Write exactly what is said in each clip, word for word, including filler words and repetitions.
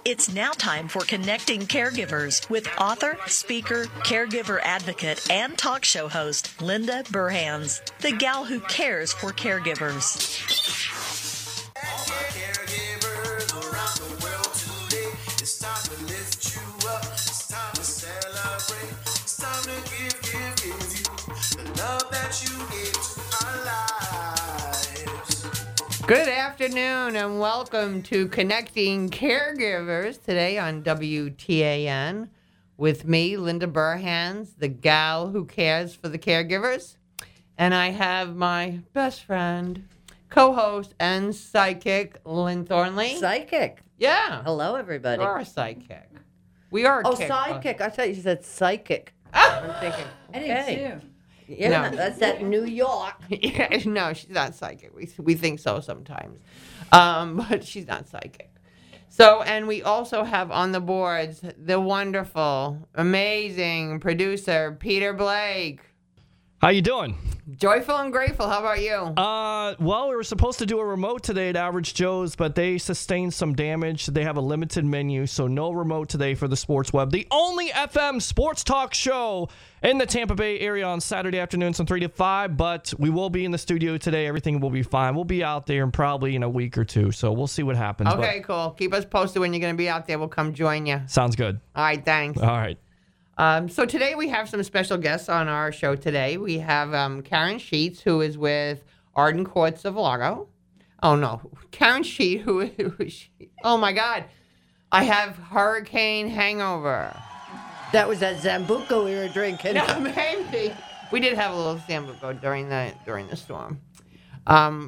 It's now time for Connecting Caregivers with author, speaker, caregiver advocate, and talk show host Linda Burhans, the gal who cares for caregivers. Good afternoon and welcome to Connecting Caregivers today on W T A N with me, Linda Burhans, the gal who cares for the caregivers. And I have my best friend, co-host, and psychic, Lynn Thornley. Psychic. Yeah. Hello, everybody. We are a psychic. We are a Oh, kick- psychic. I thought you said psychic. I'm thinking, I okay. did too. Yeah, No. that's at New York. Yeah, no, she's not psychic. We we think so sometimes, um, but she's not psychic. So, and we also have on the boards the wonderful, amazing producer Peter Blake. How you doing? Joyful and grateful. How about you? Uh, well, we were supposed to do a remote today at Average Joe's, but they sustained some damage. They have a limited menu, so no remote today for the Sports Web. The only F M sports talk show in the Tampa Bay area on Saturday afternoons from three to five, but we will be in the studio today. Everything will be fine. We'll be out there in probably in a week or two, so we'll see what happens. Okay, cool. Keep us posted when you're going to be out there. We'll come join you. Sounds good. All right, thanks. All right. Um, so today we have some special guests on our show today. We have um, Karen Sheets, who is with Arden Courts of Largo. Oh, no. Karen Sheet, who, who is she? Oh, my God. I have hurricane hangover. That was that Zambuco we were drinking. No, maybe. We did have a little Sambuco during the, during the storm. Um,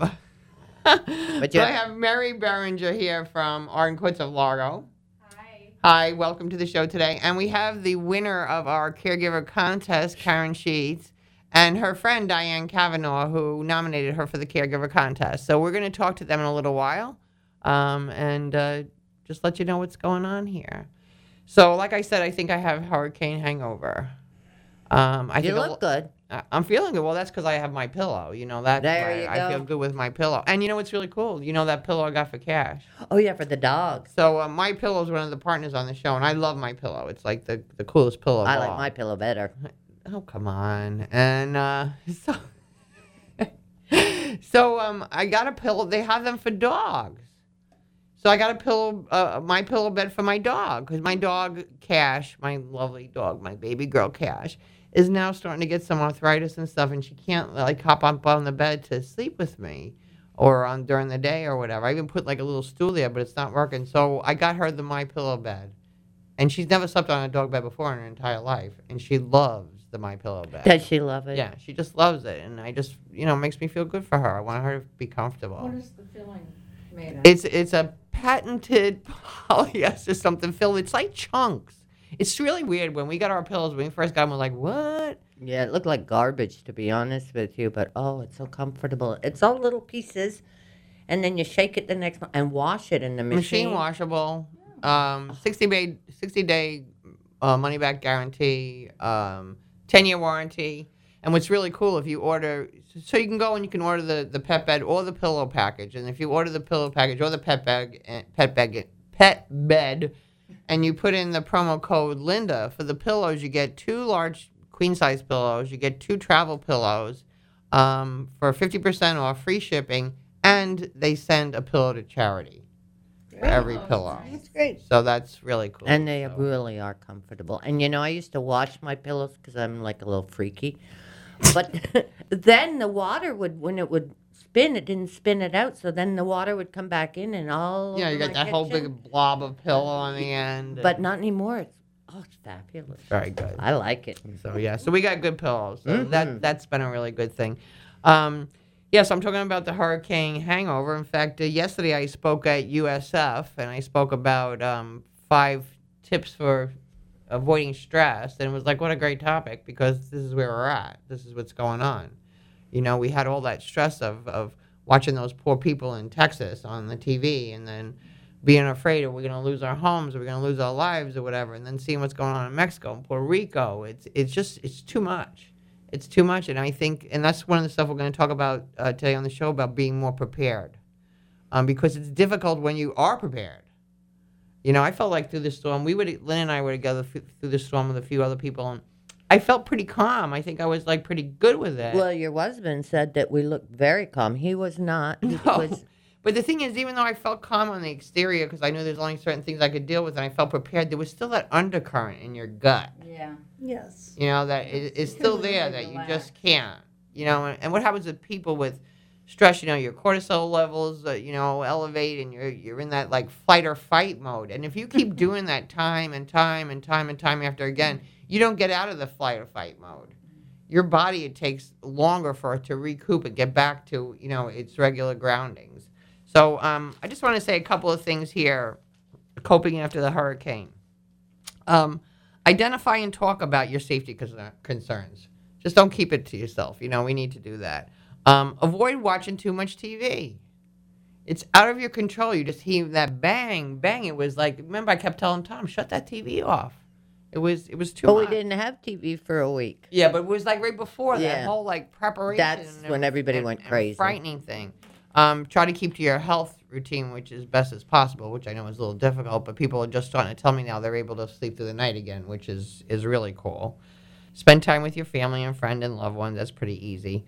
But so you I have Mary Berenger here from Arden Courts of Largo. Hi. Hi, welcome to the show today. And we have the winner of our caregiver contest, Karen Sheets, and her friend, Diane Kavanaugh, who nominated her for the caregiver contest. So we're going to talk to them in a little while um, and uh, just let you know what's going on here. So like I said, I think I have hurricane hangover. Um, I You think a look l- good. I- I'm feeling good. Well, that's because I have my pillow. You know, that's There why you I go. feel good with my pillow. And you know what's really cool? You know that pillow I got for cash? Oh, yeah, for the dog. So uh, my pillow is one of the partners on the show, and I love my pillow. It's like the, the coolest pillow of I all. like my pillow better. Oh, come on. And uh, so, so um, I got a pillow. They have them for dogs. So I got a pillow, uh, my pillow bed for my dog, because my dog, Cash, my lovely dog, my baby girl, Cash, is now starting to get some arthritis and stuff, and she can't, like, hop up on the bed to sleep with me or on during the day or whatever. I even put, like, a little stool there, but it's not working. So I got her the My Pillow bed. And she's never slept on a dog bed before in her entire life, and she loves the My Pillow bed. Does she love it? Yeah, she just loves it, and I just, you know, it makes me feel good for her. I want her to be comfortable. What is the filling made of? It's it's a patented polyester something filled. It's like chunks. It's really weird. When we got our pillows, when we first got them, we're like, what? Yeah, it looked like garbage, to be honest with you, but oh, it's so comfortable. It's all little pieces, and then you shake it the next month and wash it in the machine. Machine washable, um, sixty day sixty day uh, money back guarantee, um, ten year warranty. And what's really cool, if you order, so you can go and you can order the, the pet bed or the pillow package. And if you order the pillow package or the pet bag, eh, pet bag, pet bed, and you put in the promo code Linda for the pillows, you get two large queen size pillows, you get two travel pillows um, for fifty percent off, free shipping, and they send a pillow to charity for every pillow. That's great. So that's really cool. And they So- really are comfortable. And you know, I used to wash my pillows because I'm like a little freaky. But then the water would, when it would spin, it didn't spin it out. So then the water would come back in and all. Yeah, over you got my that whole kitchen. big blob of pillow on the end. But not anymore. It's oh, it's fabulous. Very good. I like it. So yeah, so we got good pillows. So Mhm. that that's been a really good thing. Um, yes, I'm talking about the hurricane hangover. In fact, uh, yesterday I spoke at U S F and I spoke about um, five tips for avoiding stress, and it was like, what a great topic, because this is where we're at. This is what's going on. You know, we had all that stress of of watching those poor people in Texas on the T V, and then being afraid, are we going to lose our homes, are we going to lose our lives or whatever, and then seeing what's going on in Mexico and Puerto Rico. It's it's just, it's too much. It's too much, and I think, and that's one of the stuff we're going to talk about uh, today on the show, about being more prepared. Um, because it's difficult when you are prepared. You know, I felt like through the storm, we would, Lynn and I were together f- through the storm with a few other people, and I felt pretty calm. I think I was like pretty good with it. Well, your husband said that we looked very calm. He was not. He No. was. But the thing is, even though I felt calm on the exterior because I knew there's only certain things I could deal with and I felt prepared, there was still that undercurrent in your gut. Yeah. Yes. You know, that is it's still Couldn't there really that you relax. just can't. You know, and, and what happens with people with stress, you know, your cortisol levels, uh, you know, elevate and you're, you're in that like fight or fight mode. And if you keep doing that time and time and time and time after again, you don't get out of the flight or fight mode. Your body, it takes longer for it to recoup and get back to, you know, its regular groundings. So um, I just want to say a couple of things here, coping after the hurricane. Um, identify and talk about your safety concern- concerns. Just don't keep it to yourself. You know, we need to do that. Um, avoid watching too much T V. It's out of your control. You just hear that bang, bang. It was like, remember I kept telling Tom, shut that T V off. It was it was too But much. we didn't have T V for a week. Yeah, but it was like right before that Yeah. whole like preparation. That's and- when everybody and- went and crazy. Frightening thing. Um, try to keep to your health routine, which is best as possible, which I know is a little difficult, but people are just starting to tell me now they're able to sleep through the night again, which is, is really cool. Spend time with your family and friend and loved ones. That's pretty easy.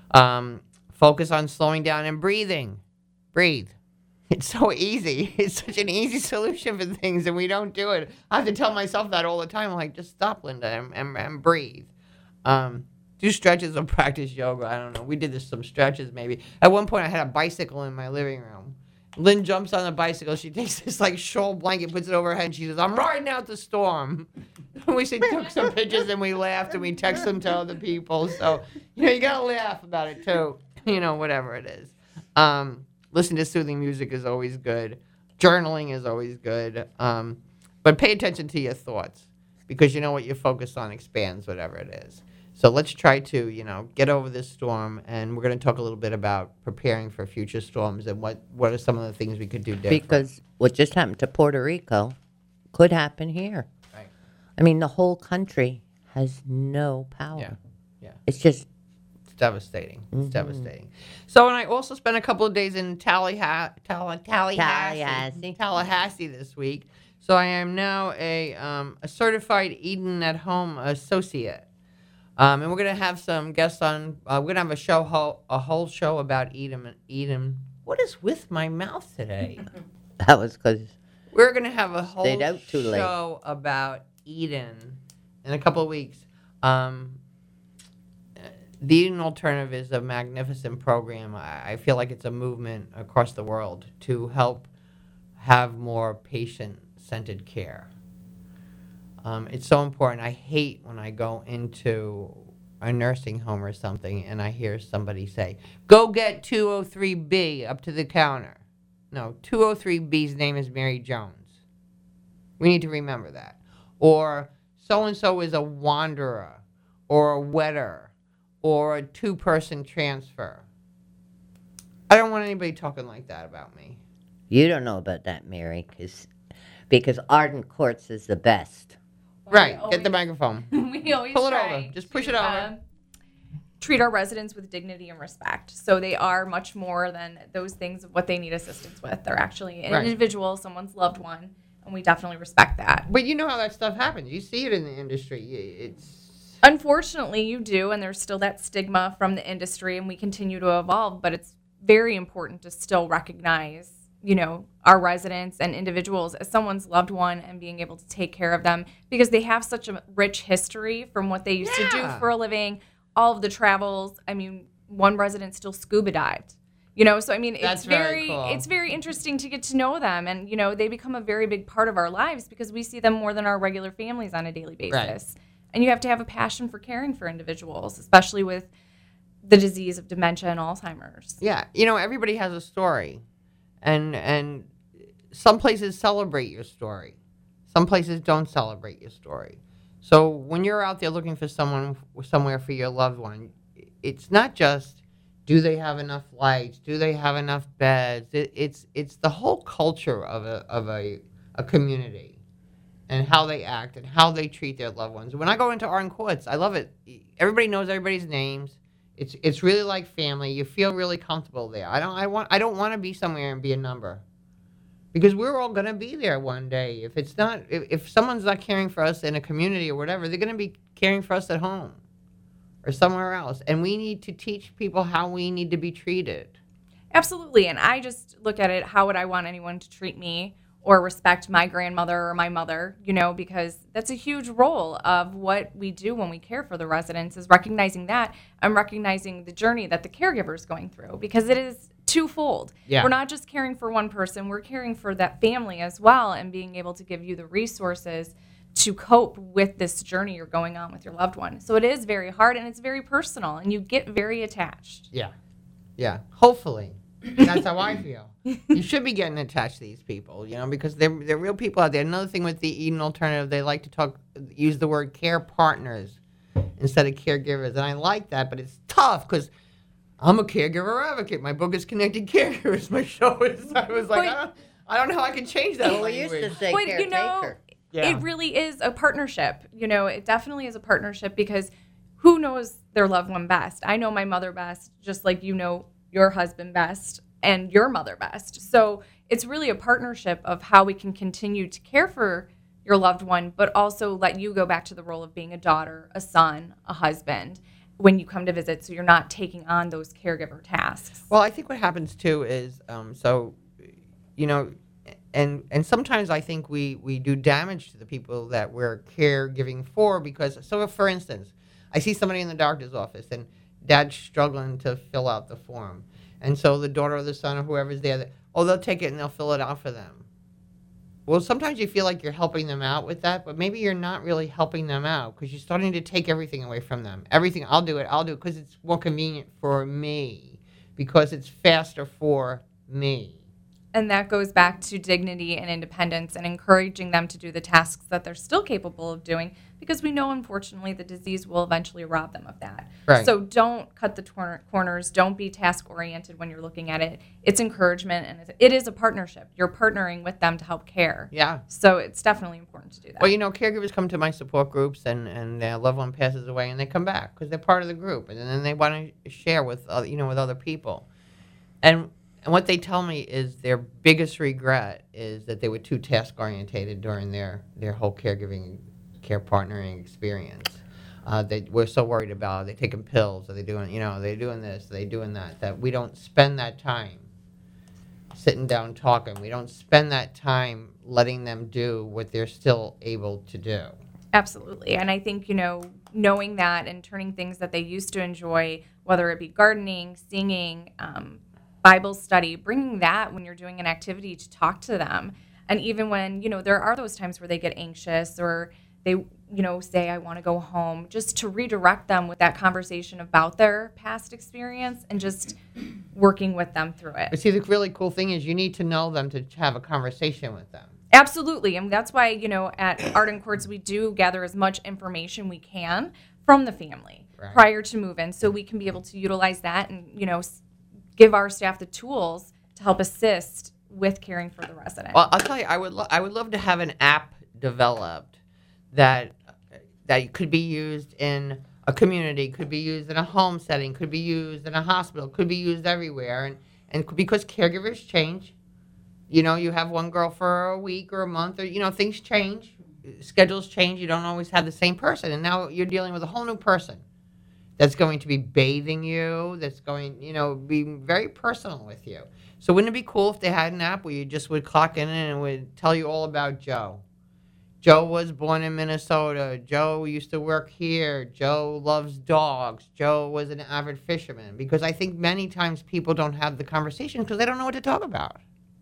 Um, focus on slowing down and breathing. Breathe. It's so easy. It's such an easy solution for things, and we don't do it. I have to tell myself that all the time. I'm like, just stop, Linda, and, and, and breathe. Um, do stretches or practice yoga. I don't know. We did this some stretches maybe. At one point, I had a bicycle in my living room. Lynn jumps on the bicycle. She takes this like shawl blanket, puts it over her head, and she says, "I'm riding out the storm." We said, took some pictures and we laughed and we text them to other people. So, you know, you got to laugh about it too. You know, whatever it is. Um, listen to soothing music is always good. Journaling is always good. Um, but pay attention to your thoughts because you know what you focus on expands whatever it is. So let's try to, you know, get over this storm, and we're going to talk a little bit about preparing for future storms and what, what are some of the things we could do different. Because what just happened to Puerto Rico could happen here. Right. I mean, the whole country has no power. Yeah, yeah. It's just, It's devastating. It's Mhm. devastating. So, and I also spent a couple of days in Tallaha- Tall- Tallahassee, Tallahassee. Tallahassee this week. So I am now a um, a certified Eden at Home associate. Um, and we're gonna have some guests on. Uh, we're gonna have a show, ho- a whole show about Eden. Eden. What is with my mouth today? that was because, We're gonna have a whole Stayed out too late. show about Eden in a couple of weeks. Um, the Eden Alternative is a magnificent program. I, I feel like it's a movement across the world to help have more patient-centered care. Um, it's so important. I hate when I go into a nursing home or something and I hear somebody say, "Go get two oh three B up to the counter." No, two oh three B's name is Mary Jones. We need to remember that. Or so-and-so is a wanderer or a wetter or a two-person transfer. I don't want anybody talking like that about me. you don't know about that, Mary, cause, because Arden Courts is the best. Right, we get the always- microphone. we always Pull it try over. Just push to, it over. um, treat our residents with dignity and respect. So they are much more than those things of what they need assistance with. They're actually an Right. individual, someone's loved one, and we definitely respect that. But you know how that stuff happens. You see it in the industry. Y- It's Unfortunately, you do, and there's still that stigma from the industry, and we continue to evolve. But it's very important to still recognize, you know, our residents and individuals as someone's loved one and being able to take care of them because they have such a rich history from what they used to do Yeah. for a living, all of the travels. I mean, one resident still scuba dived. You know, so I mean, That's it's very very, cool. it's very interesting to get to know them, and you know, they become a very big part of our lives because we see them more than our regular families on a daily basis. Right. And you have to have a passion for caring for individuals, especially with the disease of dementia and Alzheimer's. yeah. You know, everybody has a story, and and some places celebrate your story, some places don't celebrate your story. So when you're out there looking for someone somewhere for your loved one, it's not just do they have enough lights, do they have enough beds. It, it's it's the whole culture of a of a a community. And how they act and how they treat their loved ones. When I go into Arden Courts, I love it. Everybody knows everybody's names. It's it's really like family. You feel really comfortable there. I don't I want I don't want to be somewhere and be a number. Because we're all going to be there one day. If it's not, if, if someone's not caring for us in a community or whatever, they're going to be caring for us at home or somewhere else. And we need to teach people how we need to be treated. Absolutely. And I just look at it, how would I want anyone to treat me or respect my grandmother or my mother, you know, because that's a huge role of what we do when we care for the residents, is recognizing that and recognizing the journey that the caregiver is going through, because it is twofold. Yeah. We're not just caring for one person, we're caring for that family as well, and being able to give you the resources to cope with this journey you're going on with your loved one. So it is very hard and it's very personal, and you get very attached. Yeah. Yeah. Hopefully. That's how I feel. You should be getting attached to these people, you know, because they're, they're real people out there. Another thing with the Eden Alternative, they like to talk, use the word care partners instead of caregivers. And I like that, but it's tough because I'm a caregiver advocate. My book is Connecting Caregivers. My show is, I was like, But- I don't, I don't know how I can change that Well, we used language. to say But, you know, caretaker. Yeah. it really is a partnership. You know, it definitely is a partnership, because who knows their loved one best? I know my mother best, just like you know your husband best and your mother best. So it's really a partnership of how we can continue to care for your loved one, but also let you go back to the role of being a daughter, a son, a husband when you come to visit, so you're not taking on those caregiver tasks. Well, I think what happens too is, um, so, you know, and and sometimes I think we, we do damage to the people that we're caregiving for, because, so if, for instance, I see somebody in the doctor's office and dad's struggling to fill out the form. And so the daughter or the son or whoever's there, oh, they'll take it and they'll fill it out for them. Well, sometimes you feel like you're helping them out with that, but maybe you're not really helping them out, because you're starting to take everything away from them. Everything, I'll do it, I'll do it, because it's more convenient for me, because it's faster for me. And that goes back to dignity and independence and encouraging them to do the tasks that they're still capable of doing, because we know, unfortunately, the disease will eventually rob them of that. Right. So don't cut the tor- corners. Don't be task-oriented when you're looking at it. It's encouragement, and it's, it is a partnership. You're partnering with them to help care. Yeah. So it's definitely important to do that. Well, you know, caregivers come to my support groups, and, and their loved one passes away, and they come back because they're part of the group, and then they want to share with other, you know, with other people. And and what they tell me is their biggest regret is that they were too task orientated during their, their whole caregiving, care partnering experience. Uh, they we're so worried about, are they taking pills? Are they doing, you know, are they doing this? Are they doing that? That we don't spend that time sitting down talking. We don't spend that time letting them do what they're still able to do. Absolutely. And I think, you know, knowing that and turning things that they used to enjoy, whether it be gardening, singing, um, Bible study, bringing that when you're doing an activity to talk to them. And even when, you know, there are those times where they get anxious or they, you know, say, I want to go home, just to redirect them with that conversation about their past experience and just working with them through But it. see, the really cool thing is you need to know them to have a conversation with them. Absolutely. And that's why, you know, at Arden Courts, we do gather as much information we can from the family Right. prior to move-in, so we can be able to utilize that and, you know, s- give our staff the tools to help assist with caring for the resident. Well, I'll tell you, I would lo- I would love to have an app developed that that could be used in a community, could be used in a home setting, could be used in a hospital, could be used everywhere, and and c- because caregivers change, you know, you have one girl for a week or a month, or you know, things change, schedules change. You don't always have the same person, and now you're dealing with a whole new person that's going to be bathing you, that's going, you know, be very personal with you. So wouldn't it be cool if they had an app where you just would clock in and it would tell you all about Joe? Joe was born in Minnesota. Joe used to work here. Joe loves dogs. Joe was an avid fisherman. Because I think many times people don't have the conversation because they don't know what to talk about.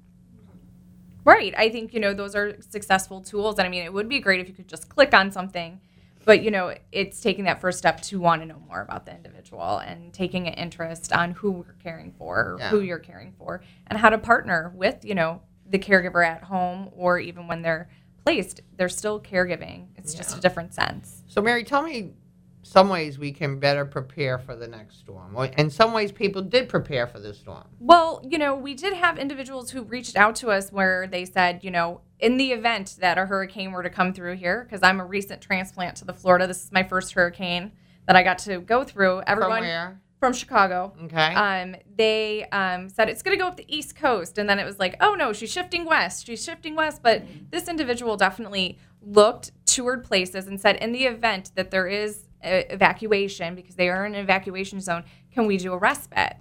Right. I think, you know, those are successful tools. And I mean, it would be great if you could just click on something. But, you know, it's taking that first step to want to know more about the individual and taking an interest on who we're caring for, or Yeah. who you're caring for, and how to partner with, you know, the caregiver at home, or even when they're placed, they're still caregiving. It's just a different sense. So, Mary, tell me some ways we can better prepare for the next storm. Or in some ways, people did prepare for this storm. Well, you know, we did have individuals who reached out to us where they said, you know, in the event that a hurricane were to come through here, because I'm a recent transplant to the Florida, this is my first hurricane that I got to go through. Everyone From where? from Chicago. Okay. Um, they um, said it's going to go up the East Coast, and then it was like, oh no, she's shifting west. She's shifting west. But this individual definitely looked, toured places, and said, in the event that there is a evacuation, because they are in an evacuation zone, can we do a respite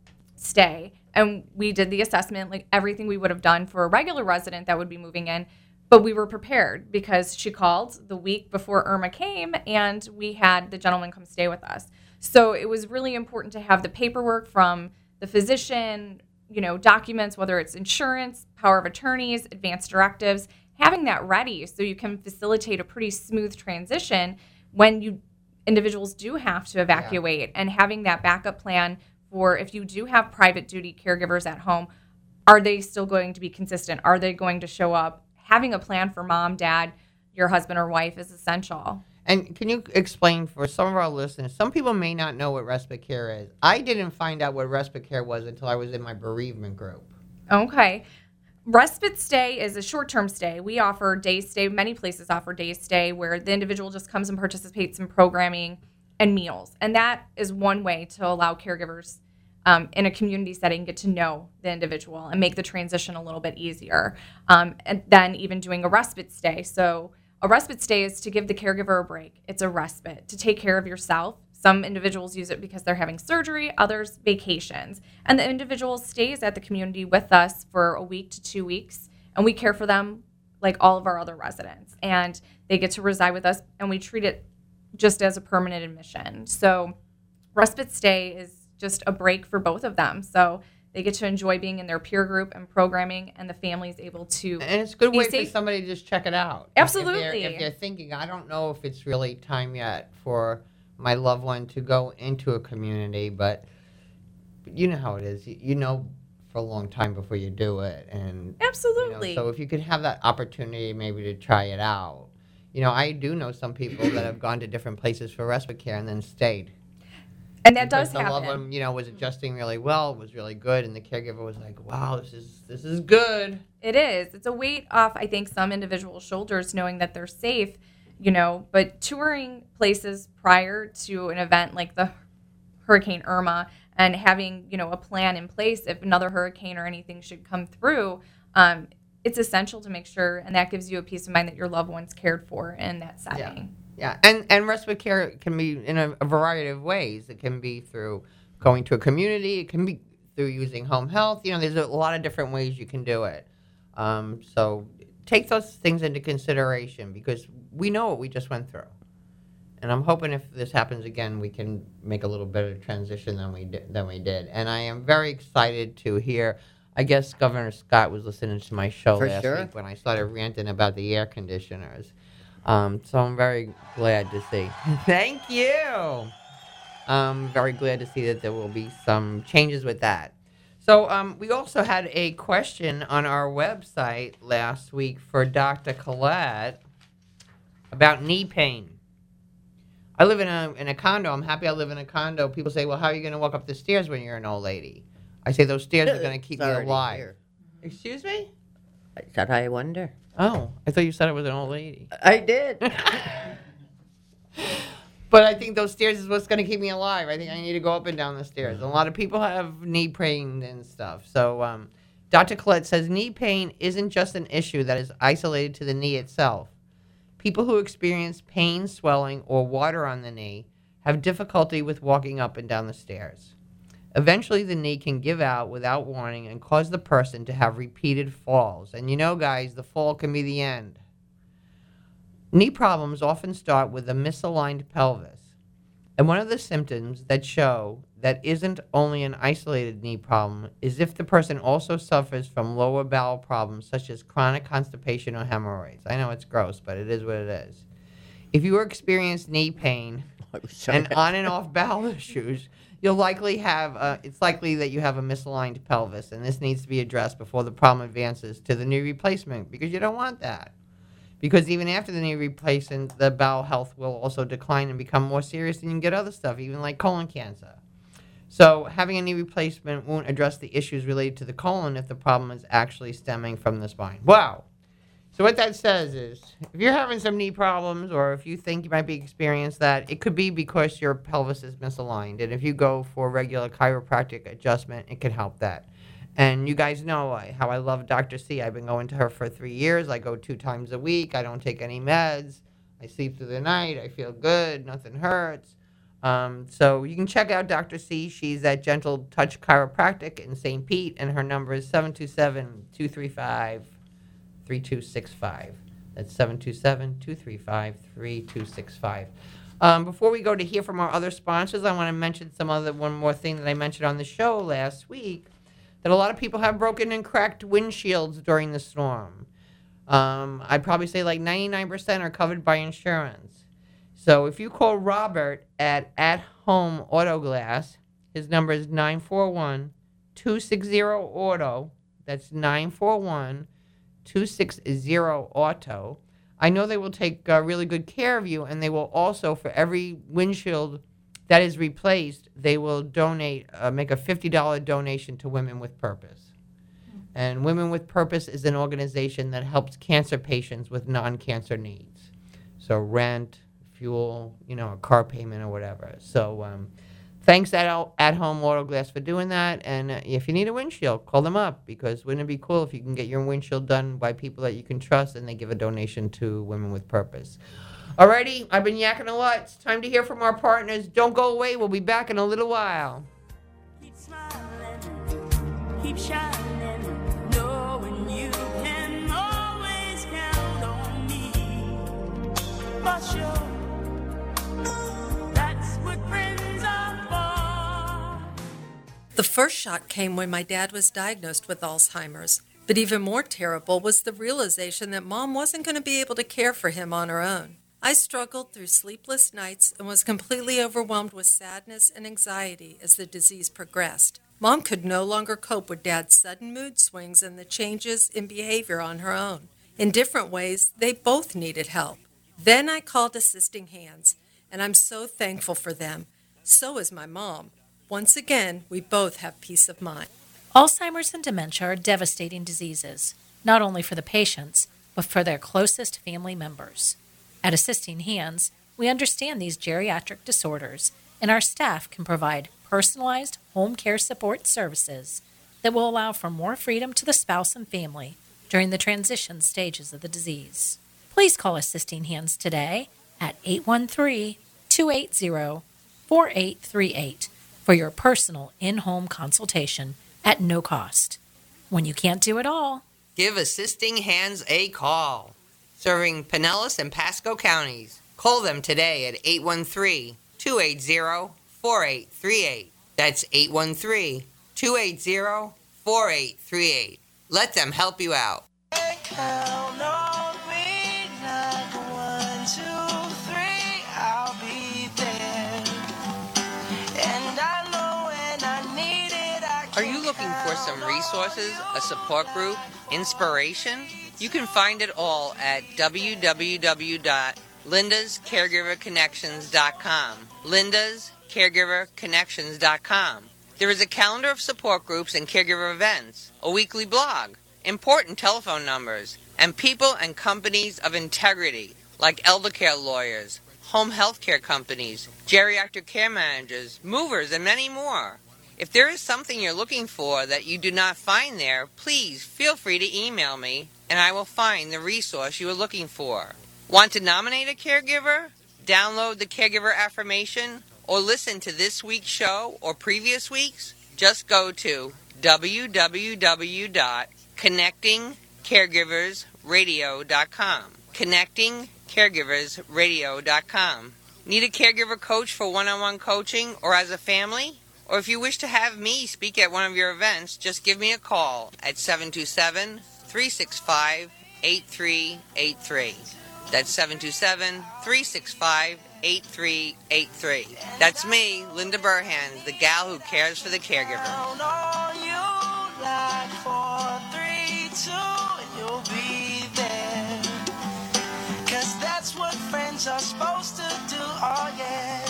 stay? And we did the assessment, like everything we would have done for a regular resident that would be moving in. But we were prepared because she called the week before Irma came, and we had the gentleman come stay with us. So it was really important to have the paperwork from the physician, you know, documents, whether it's insurance, power of attorneys, advanced directives, having that ready so you can facilitate a pretty smooth transition when you individuals do have to evacuate, yeah. and having that backup plan for if you do have private duty caregivers at home, are they still going to be consistent? Are they going to show up? Having a plan for mom, dad, your husband or wife is essential. And can you explain for some of our listeners, some people may not know what respite care is. I didn't find out what respite care was until I was in my bereavement group. Okay. Respite stay is a short-term stay. We offer day stay. Many places offer day stay where the individual just comes and participates in programming and meals. And that is one way to allow caregivers um, in a community setting get to know the individual and make the transition a little bit easier. Um, and then even doing a respite stay. So a respite stay is to give the caregiver a break. It's a respite to take care of yourself. Some individuals use it because they're having surgery, others vacations. And the individual stays at the community with us for a week to two weeks, and we care for them like all of our other residents. And they get to reside with us, and we treat it just as a permanent admission. So respite stay is just a break for both of them. So they get to enjoy being in their peer group and programming, and the family's able to And it's a good be way safe. for somebody to just check it out. Absolutely. If they're, if they're thinking, I don't know if it's really time yet for my loved one to go into a community, but you know how it is. You, you know for a long time before you do it. And Absolutely. You know, so if you could have that opportunity maybe to try it out. You know, I do know some people that have gone to different places for respite care and then stayed. And that Because does the happen. loved one, you know, was adjusting really well, was really good, and the caregiver was like, wow, this is this is good. It is. It's a weight off, I think, some individuals' shoulders knowing that they're safe, you know, but touring places prior to an event like the Hurricane Irma and having, you know, a plan in place if another hurricane or anything should come through, um, it's essential to make sure, and that gives you a peace of mind that your loved one's cared for in that setting. Yeah, and, and respite care can be in a, a variety of ways. It can be through going to a community. It can be through using home health. You know, there's a lot of different ways you can do it. Um, so take those things into consideration because we know what we just went through. And I'm hoping if this happens again, we can make a little better transition than we did, than we did. And I am very excited to hear. I guess Governor Scott was listening to my show For last sure. week when I started ranting about the air conditioners. Um, so I'm very glad to see. Thank you. I'm very glad to see that there will be some changes with that. So um, we also had a question on our website last week for Doctor Collette about knee pain. I live in a in a condo. I'm happy I live in a condo. People say, well, how are you going to walk up the stairs when you're an old lady? I say those stairs are going to keep It's me already alive. here. Excuse me? I said, I wonder. Oh, I thought you said it was an old lady. I did. But I think those stairs is what's going to keep me alive. I think I need to go up and down the stairs. A lot of people have knee pain and stuff. So um, Doctor Collette says knee pain isn't just an issue that is isolated to the knee itself. People who experience pain, swelling, or water on the knee have difficulty with walking up and down the stairs. Eventually, the knee can give out without warning and cause the person to have repeated falls. And you know, guys, the fall can be the end. Knee problems often start with a misaligned pelvis. And one of the symptoms that show that isn't only an isolated knee problem is if the person also suffers from lower bowel problems such as chronic constipation or hemorrhoids. I know it's gross, but it is what it is. If you experience knee pain and on and off bowel issues, you'll likely have, uh, it's likely that you have a misaligned pelvis, and this needs to be addressed before the problem advances to the knee replacement, because you don't want that. Because even after the knee replacement, the bowel health will also decline and become more serious, and you can get other stuff, even like colon cancer. So having a knee replacement won't address the issues related to the colon if the problem is actually stemming from the spine. Wow. So what that says is, if you're having some knee problems, or if you think you might be experiencing that, it could be because your pelvis is misaligned. And if you go for regular chiropractic adjustment, it can help that. And you guys know I, how I love Doctor C. I've been going to her for three years. I go two times a week. I don't take any meds. I sleep through the night. I feel good. Nothing hurts. Um, so you can check out Doctor C. She's at Gentle Touch Chiropractic in Saint Pete, and her number is seven two seven, two three five, three two six five. That's seven two seven, two three five, three two six five. Um, before we go to hear from our other sponsors, I want to mention some other one more thing that I mentioned on the show last week, that a lot of people have broken and cracked windshields during the storm. Um, I'd probably say like ninety-nine percent are covered by insurance. So if you call Robert at At Home Auto Glass, his number is nine four one, two six zero, auto. That's nine four one, two six zero, auto. I know they will take uh, really good care of you, and they will also, for every windshield that is replaced, they will donate, uh, make a fifty dollars donation to Women with Purpose. And Women with Purpose is an organization that helps cancer patients with non-cancer needs. So rent, fuel, you know, a car payment or whatever. So um, thanks at At Home Auto Glass for doing that. And uh, if you need a windshield, call them up, because wouldn't it be cool if you can get your windshield done by people that you can trust, and they give a donation to Women with Purpose. Alrighty, I've been yakking a lot. It's time to hear from our partners. Don't go away. We'll be back in a little while. Keep smiling, keep shining, knowing you can always count on me. For sure, that's what friends are for. The first shock came when my dad was diagnosed with Alzheimer's. But even more terrible was the realization that Mom wasn't going to be able to care for him on her own. I struggled through sleepless nights and was completely overwhelmed with sadness and anxiety as the disease progressed. Mom could no longer cope with Dad's sudden mood swings and the changes in behavior on her own. In different ways, they both needed help. Then I called Assisting Hands, and I'm so thankful for them. So is my mom. Once again, we both have peace of mind. Alzheimer's and dementia are devastating diseases, not only for the patients, but for their closest family members. At Assisting Hands, we understand these geriatric disorders, and our staff can provide personalized home care support services that will allow for more freedom to the spouse and family during the transition stages of the disease. Please call Assisting Hands today at eight one three, two eight zero, four eight three eight for your personal in-home consultation at no cost. When you can't do it all, give Assisting Hands a call. Serving Pinellas and Pasco counties. Call them today at eight one three, two eight zero, four eight three eight. That's eight one three, two eight zero, four eight three eight. Let them help you out. Count on me like one, two, three, I'll be there. And I know when I need it, I Are you looking for some resources, a support group, inspiration? You can find it all at w w w dot lindas caregiver connections dot com. lindas caregiver connections dot com. There is a calendar of support groups and caregiver events, a weekly blog, important telephone numbers, and people and companies of integrity like elder care lawyers, home health care companies, geriatric care managers, movers, and many more. If there is something you're looking for that you do not find there, please feel free to email me, and I will find the resource you are looking for. Want to nominate a caregiver? Download the Caregiver Affirmation? Or listen to this week's show or previous weeks? Just go to w w w dot connecting caregivers radio dot com. connecting caregivers radio dot com. Need a caregiver coach for one-on-one coaching or as a family? Or if you wish to have me speak at one of your events, just give me a call at seven two seven, three six five, eight three eight three. That's seven two seven, three six five, eight three eight three. That's me, Linda Burhans, the gal who cares for the caregiver. count on you like four, three, two, and you'll be there. Cause that's what friends are supposed to do, oh yeah.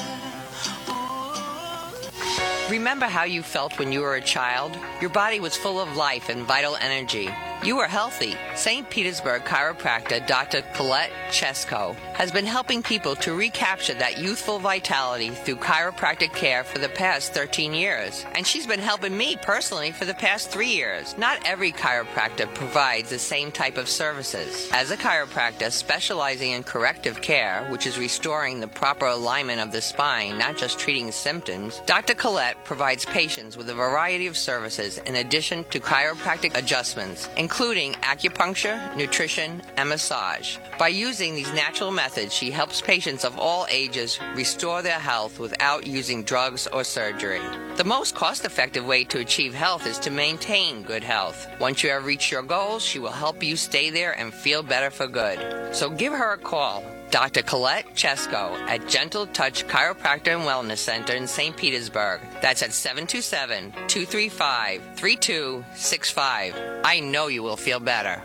Remember how you felt when you were a child? Your body was full of life and vital energy. you are healthy. Saint Petersburg chiropractor Doctor Colette Chesko has been helping people to recapture that youthful vitality through chiropractic care for the past thirteen years. And she's been helping me personally for the past three years. Not every chiropractor provides the same type of services. As a chiropractor specializing in corrective care, which is restoring the proper alignment of the spine, not just treating symptoms, Doctor Colette provides patients with a variety of services in addition to chiropractic adjustments, including acupuncture, nutrition, and massage. By using these natural methods, she helps patients of all ages restore their health without using drugs or surgery. The most cost-effective way to achieve health is to maintain good health. Once you have reached your goals, she will help you stay there and feel better for good. So give her a call. Doctor Colette Chesko at Gentle Touch Chiropractor and Wellness Center in Saint Petersburg. That's at seven two seven, two three five, three two six five. I know you will feel better.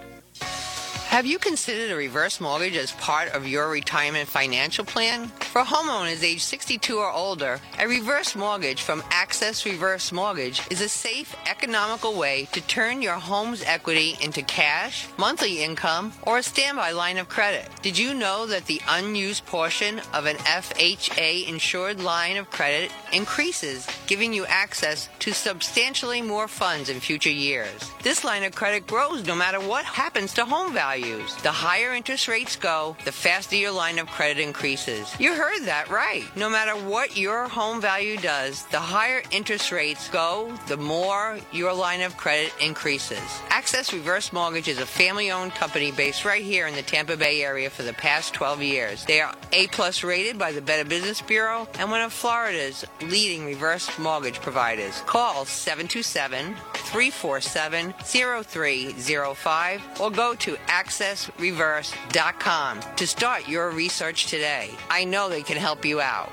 Have you considered a reverse mortgage as part of your retirement financial plan? For homeowners age sixty-two or older, a reverse mortgage from Access Reverse Mortgage is a safe, economical way to turn your home's equity into cash, monthly income, or a standby line of credit. Did you know that the unused portion of an F H A-insured line of credit increases, giving you access to substantially more funds in future years? This line of credit grows no matter what happens to home values. The higher interest rates go, the faster your line of credit increases. You heard that right. No matter what your home value does, the higher interest rates go, the more your line of credit increases. Access Reverse Mortgage is a family-owned company based right here in the Tampa Bay area for the past twelve years. They are A-plus rated by the Better Business Bureau and one of Florida's leading reverse mortgage providers. Call seven two seven, three four seven, zero three zero five or go to access reverse dot com to start your research today. I know they can help you out.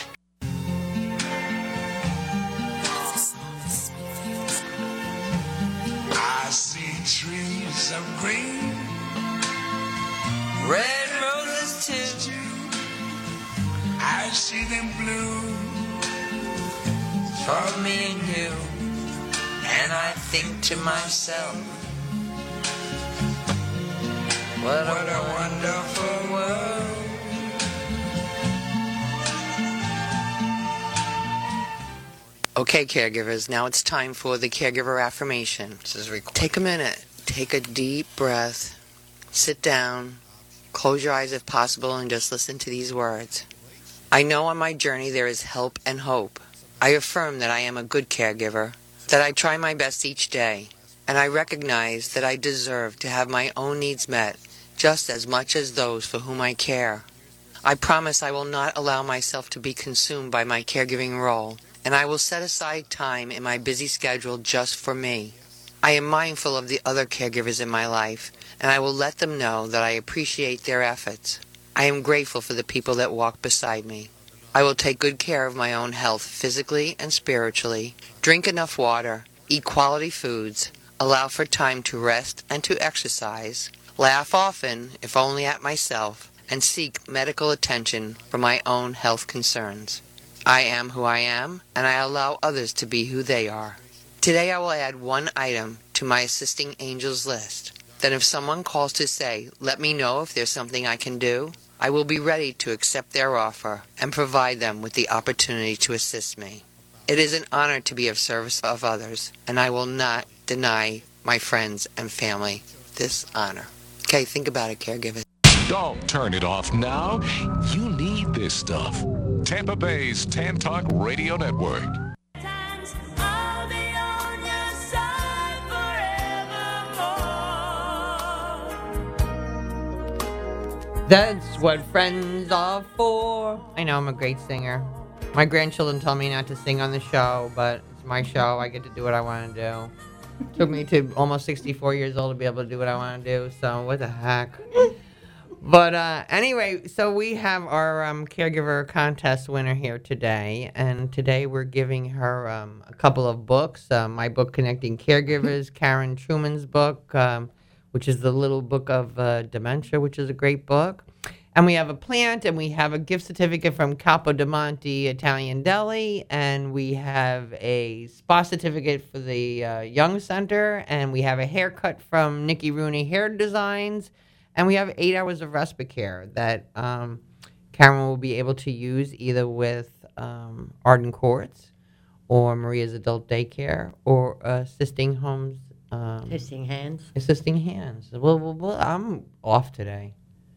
I see trees of green, Red roses too. I see them blue For me and you. And I think to myself, what a, what a wonderful world. Okay, caregivers, now it's time for the caregiver affirmation. This is rec- Take a minute. Take a deep breath. Sit down. Close your eyes if possible and just listen to these words. I know on my journey there is help and hope. I affirm that I am a good caregiver, that I try my best each day, and I recognize that I deserve to have my own needs met just as much as those for whom I care. I promise I will not allow myself to be consumed by my caregiving role, and I will set aside time in my busy schedule just for me. I am mindful of the other caregivers in my life, and I will let them know that I appreciate their efforts. I am grateful for the people that walk beside me. I will take good care of my own health physically and spiritually, drink enough water, eat quality foods, allow for time to rest and to exercise, laugh often, if only at myself, and seek medical attention for my own health concerns. I am who I am, and I allow others to be who they are. Today I will add one item to my assisting angels list. Then if someone calls to say, let me know if there's something I can do, I will be ready to accept their offer and provide them with the opportunity to assist me. It is an honor to be of service of others, and I will not deny my friends and family this honor. Okay, think about it, caregivers. Don't turn it off now. You need this stuff. Tampa Bay's Tan Talk Radio Network. That's what friends are for. I know I'm a great singer. My grandchildren tell me not to sing on the show, but it's my show. I get to do what I want to do. Took me to almost sixty-four years old to be able to do what I want to do, so what the heck. But uh, anyway, so we have our um, caregiver contest winner here today, and today we're giving her um, a couple of books. Uh, my book, Connecting Caregivers, Karen Truman's book, um, which is the Little Book of uh, Dementia, which is a great book. And we have a plant, and we have a gift certificate from Capodimonte Italian Deli, and we have a spa certificate for the uh, Young Center, and we have a haircut from Nikki Rooney Hair Designs, and we have eight hours of respite care that um, Karen will be able to use either with um, Arden Courts or Maria's Adult Daycare or Assisting Homes. Um, Assisting Hands. Assisting Hands. Well, well, well, I'm off today.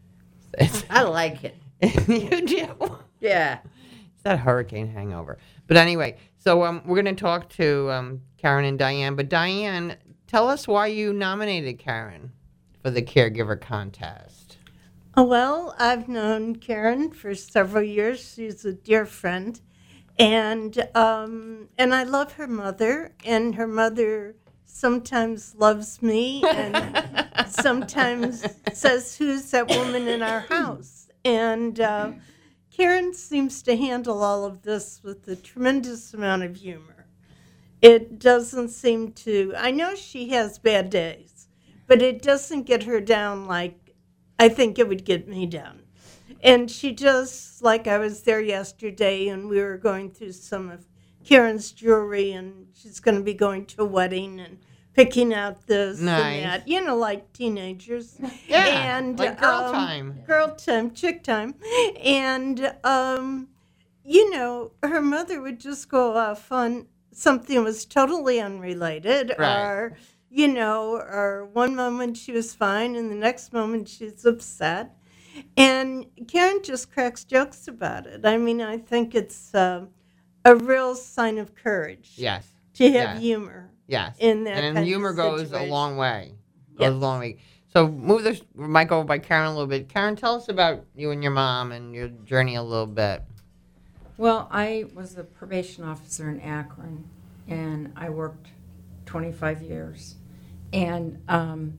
I like it. You do? Yeah. It's that hurricane hangover. But anyway, so um, we're going to talk to um, Karen and Diane. But Diane, tell us why you nominated Karen for the caregiver contest. Oh, well, I've known Karen for several years. She's a dear friend. And um, and I love her mother. And her mother sometimes loves me and sometimes says, who's that woman in our house? And uh, Karen seems to handle all of this with a tremendous amount of humor. It doesn't seem to, I know she has bad days, but it doesn't get her down like I think it would get me down. And she just, like I was there yesterday and we were going through some of Karen's jewelry, and she's going to be going to a wedding and picking out this Nice. and that, you know, like teenagers. Yeah, and, like girl um, time. Girl time, chick time. And, um, you know, her mother would just go off on something was totally unrelated. Right. Or, you know, or one moment she was fine and the next moment she's upset. And Karen just cracks jokes about it. I mean, I think it's... Uh, a real sign of courage. Yes. To have Yes. humor. Yes. In that and kind humor of goes a situation. long way. Goes Yes. a long way. So move the mic over by Karen a little bit. Karen, tell us about you and your mom and your journey a little bit. Well, I was a probation officer in Akron, and I worked twenty-five years. And um,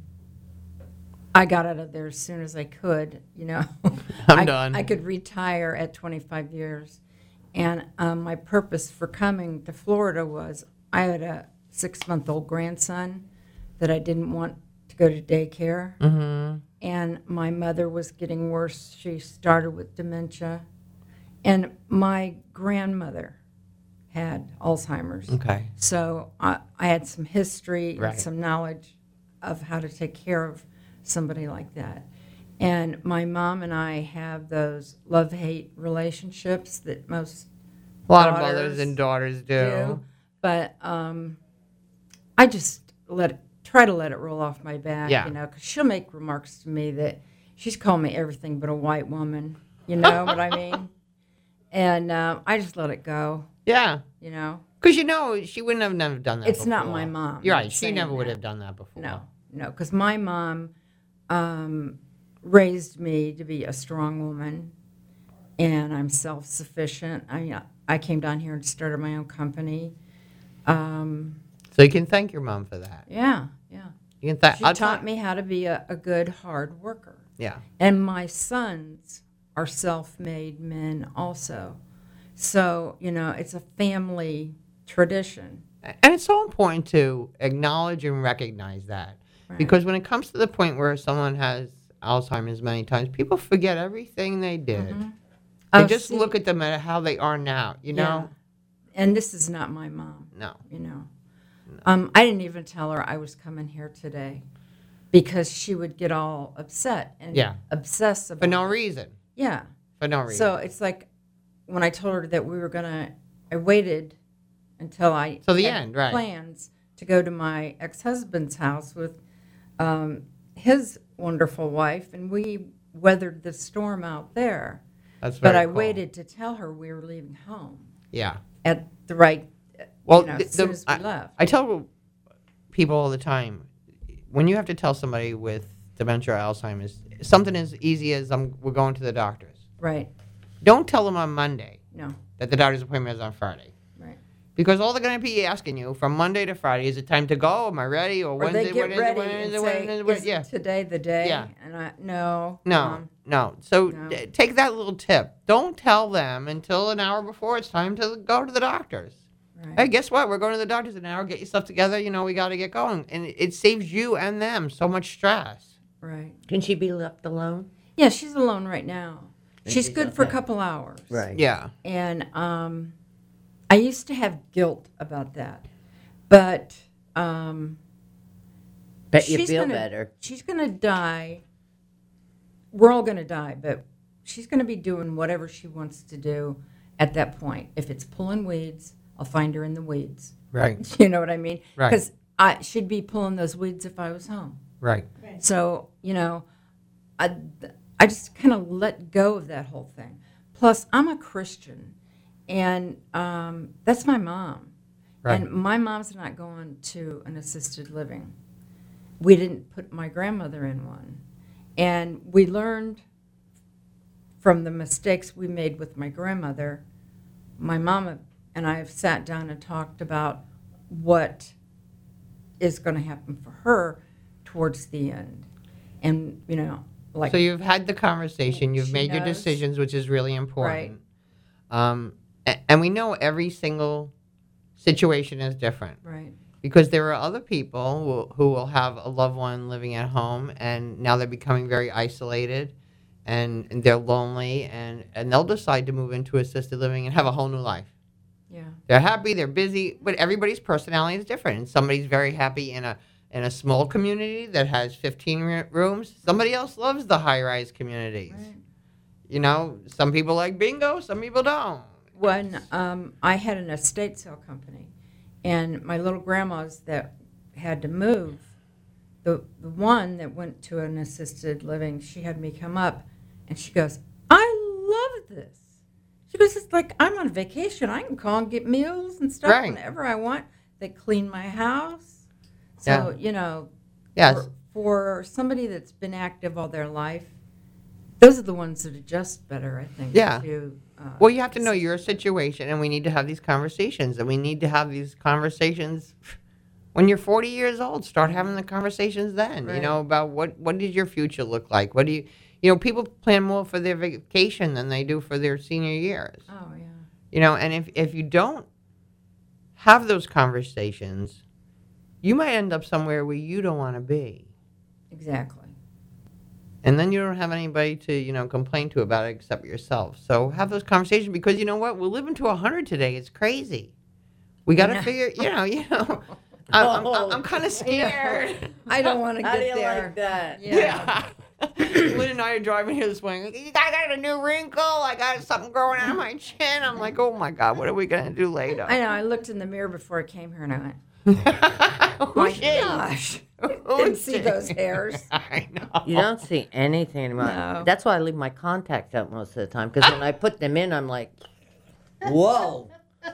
I got out of there as soon as I could, you know. I'm I, done. I could retire at twenty-five years. And um, my purpose for coming to Florida was I had a six-month-old grandson that I didn't want to go to daycare. Mm-hmm. And my mother was getting worse. She started with dementia. And my grandmother had Alzheimer's. Okay. So I, I had some history Right. and some knowledge of how to take care of somebody like that. And my mom and I have those love-hate relationships that most A lot of daughters mothers and daughters do. do. But um, I just let it, try to let it roll off my back, Yeah. you know, because she'll make remarks to me that she's called me everything but a white woman. You know what I mean? And um, I just let it go, Yeah. you know. Because you know she wouldn't have never done that It's before. not my mom. You're right. I'm She saying never would that. have done that before. No, no, because my mom um, raised me to be a strong woman, and I'm self-sufficient. I I came down here and started my own company. Um, So you can thank your mom for that. yeah, yeah. You can thank. She taught me how to be a, a good, hard worker. Yeah. And my sons are self-made men also. So, you know, it's a family tradition. And it's so important to acknowledge and recognize that. Right. Because when it comes to the point where someone has Alzheimer's many times, people forget everything they did. Mhm. They Oh, just see- look at them at how they are now, you know? Yeah. And this is not my mom. No. You know. Um, I didn't even tell her I was coming here today because she would get all upset and Yeah. obsess about For no it. reason. Yeah. For no reason. So it's like when I told her that we were going to, I waited until I Till the had end, right. plans to go to my ex-husband's house with um, his wonderful wife, and we weathered the storm out there. That's But very I cool. waited to tell her we were leaving home Yeah. at the right, Well, you know, the- as soon the- as we I, left. I tell people all the time, when you have to tell somebody with dementia or Alzheimer's, something as easy as um, we're going to the doctor's. Right. Don't tell them on Monday No. that the doctor's appointment is on Friday. Right. Because all they're going to be asking you from Monday to Friday, is it time to go? Am I ready? Or, Or when's they it? get When is ready it? When and is it? say, When is it? When- is yeah. today the day? Yeah. And I, no. No, Mom. no. So No. d- take that little tip. Don't tell them until an hour before it's time to go to the doctor's. Right. Hey, guess what? We're going to the doctor's in an hour. Get your stuff together. You know, we got to get going. And it, it saves you and them so much stress. Right. Can she be left alone? Yeah, she's alone right now. And She's she's good for a okay. couple hours. Right. Yeah. And um, I used to have guilt about that, but um, Bet you she's feel gonna, better. She's gonna die. We're all gonna die, but she's gonna be doing whatever she wants to do at that point. If it's pulling weeds, I'll find her in the weeds. Right. You know what I mean? Right. Because I should be pulling those weeds if I was home. Right. So, you know, I, I just kind of let go of that whole thing. Plus, I'm a Christian, and um, that's my mom. Right. And my mom's not going to an assisted living. We didn't put my grandmother in one. And we learned from the mistakes we made with my grandmother. My mama and I have sat down and talked about what is going to happen for her towards the end. And, you know, like... So you've had the conversation, you've She made your knows. decisions, which is really important. Right. Um, a- and we know every single situation is different. Right. Because there are other people who, who will have a loved one living at home, and now they're becoming very isolated, and, and they're lonely, and, and they'll decide to move into assisted living and have a whole new life. Yeah. They're happy, they're busy, but everybody's personality is different. And somebody's very happy in a in a small community that has fifteen r- rooms. Somebody else loves the high-rise communities. Right. You know, some people like bingo, some people don't. When um, I had an estate sale company, and my little grandmas that had to move, the, the one that went to an assisted living, she had me come up, and she goes, I love this. She goes, it's like I'm on vacation. I can call and get meals and stuff Right. whenever I want. They clean my house. So, Yeah. you know, Yes. for, for somebody that's been active all their life, those are the ones that adjust better, I think. Yeah. To, uh, Well, you have to know your situation, and we need to have these conversations, and we need to have these conversations when you're forty years old. Start having the conversations then, you Right. know, about what, what does your future look like? What do you, you know, people plan more for their vacation than they do for their senior years. Oh, yeah. You know, and if, if you don't have those conversations, you might end up somewhere where you don't want to be. Exactly. And then you don't have anybody to, you know, complain to about it except yourself. So have those conversations, because you know what? We're living to one hundred today. It's crazy. We got to No. figure, you know, you know. I'm, I'm, I'm kind of scared. I don't want to How get do you there. like that? Yeah. Lynn and I are driving here this morning. I got a new wrinkle. I got something growing out of my chin. I'm like, oh my God, what are we going to do later? I know. I looked in the mirror before I came here and I went, Who's my she? gosh. Didn't Who's see she? those hairs. I know. You don't see anything anymore. No. That's why I leave my contacts out most of the time, because when I put them in, I'm like, whoa.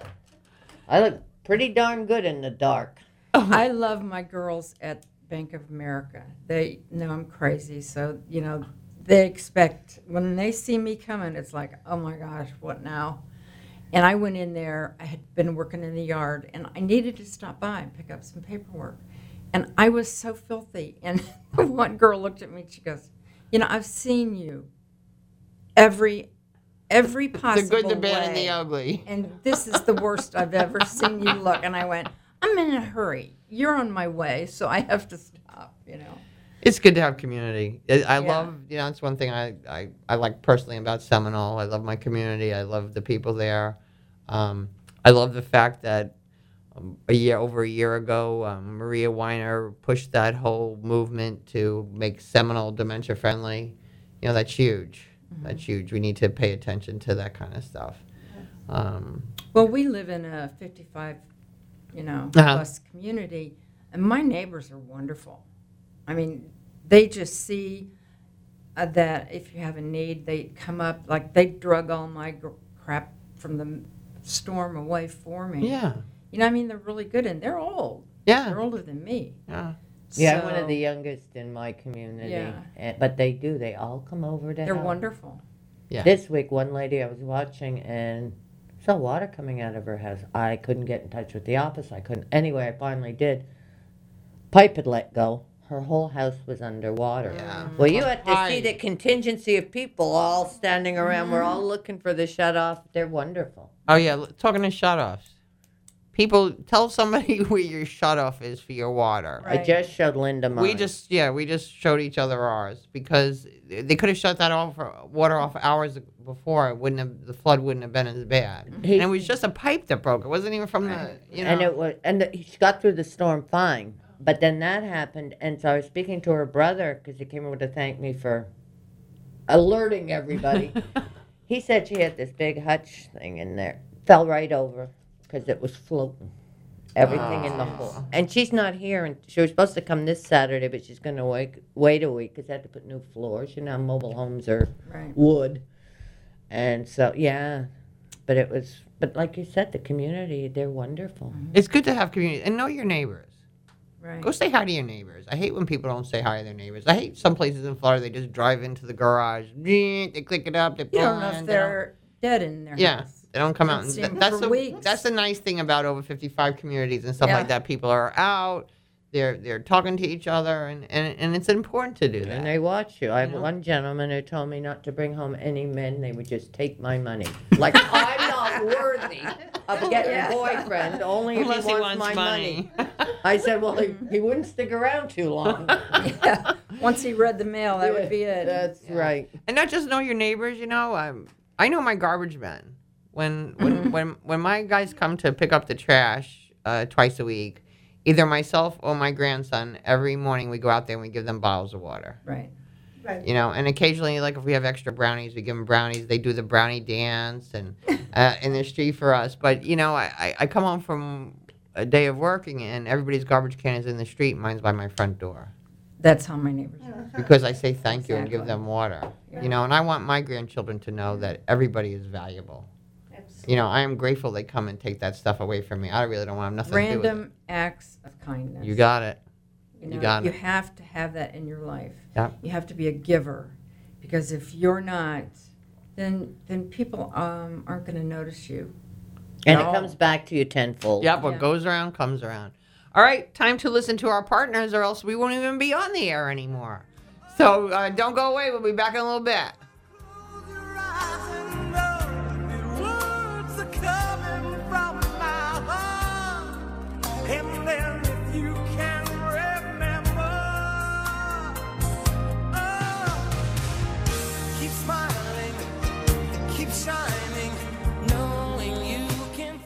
I look pretty darn good in the dark. I love my girls at Bank of America. They know I'm crazy, so, you know, they expect, when they see me coming, it's like, oh my gosh, what now? And I went in there, I had been working in the yard, and I needed to stop by and pick up some paperwork. And I was so filthy. And one girl looked at me and she goes, you know, I've seen you every every possible The good, the bad, way, and the ugly. and this is the worst I've ever seen you look. And I went, I'm in a hurry. You're on my way, so I have to stop, you know. It's good to have community. I, I Yeah. love, you know, that's one thing I, I, I like personally about Seminole. I love my community. I love the people there. Um, I love the fact that um, a year over a year ago, um, Maria Weiner pushed that whole movement to make Seminole dementia friendly. You know, that's huge. Mm-hmm. That's huge. We need to pay attention to that kind of stuff. Um, Well, we live in a fifty-five, you know, Uh-huh. plus community, and my neighbors are wonderful. I mean, they just see uh, that if you have a need, they come up, like they drug all my gr- crap from the storm away for me. yeah. You know, I mean, they're really good, and they're old. Yeah. They're older than me. Yeah. Yeah, I'm one So, of the youngest in my community. Yeah. And, but they do. They all come over to They're help. wonderful. Yeah. This week, one lady I was watching and saw water coming out of her house. I couldn't get in touch with the office. I couldn't. Anyway, I finally did. Pipe had let go. Her whole house was underwater. Yeah. Well, you have to see Hi. the contingency of people all standing around. We're all looking for the shut off. They're wonderful. Oh, yeah. l- Talking to shut-offs. people tell somebody where your shutoff is for your water. I just showed Linda mine. We just yeah, we just showed each other ours because they could have shut that off water off hours before. It wouldn't have the flood wouldn't have been as bad. He- and it was just a pipe that broke. It wasn't even from the you know. And it was, and the, she got through the storm fine. But then that happened, and so I was speaking to her brother because he came over to thank me for alerting everybody. He said she had this big hutch thing in there, fell right over because it was floating. Everything in the hole. And she's not here, and she was supposed to come this Saturday, but she's going to wait, wait a week because they had to put new floors. You know, mobile homes are Right. wood. And so, yeah, but it was, but like you said, the community, they're wonderful. It's good to have community and know your neighbors. Right. Go say hi to your neighbors. I hate when people don't say hi to their neighbors. I hate some places in Florida they just drive into the garage, they click it up, they You pull don't know in, if they don't- they're dead in their Yeah, house. they don't come out. Haven't And seen th- them that's for the weeks. that's the nice thing about over fifty-five communities and stuff Yeah. like that. People are out, they're they're talking to each other, and, and, and it's important to do that. And they watch you. I have Yeah. one gentleman who told me not to bring home any men. They would just take my money. Like, I'm not worthy of getting a boyfriend, only if Unless he he wants, wants my money. money. I said, well, he, he wouldn't stick around too long. Yeah. Once he read the mail, that would be it. That's right. And not just know your neighbors, you know. Um, I know my garbage men. When when when when my guys come to pick up the trash uh, twice a week, either myself or my grandson, every morning we go out there and we give them bottles of water. Right. Right. You know, and occasionally, like if we have extra brownies, we give them brownies. They do the brownie dance and uh, in the street for us. But you know, I, I, I come home from a day of working and everybody's garbage can is in the street. Mine's by my front door That's how my neighbors are. because I say thank you and give Exactly. them water. You know, and I want my grandchildren to know that everybody is valuable. You know, I am grateful they come and take that stuff away from me. I really don't want nothing to do with it. Random acts of kindness. You got it. You, You know, got you it. have to have that in your life. Yep. You have to be a giver, because if you're not, then then people um, aren't going to notice you. And No. it comes back to you tenfold. Yep, what Yeah. goes around comes around. All right, time to listen to our partners or else we won't even be on the air anymore. So uh, don't go away. We'll be back in a little bit. And then if you can remember, oh, keep smiling, keep shining, knowing you can.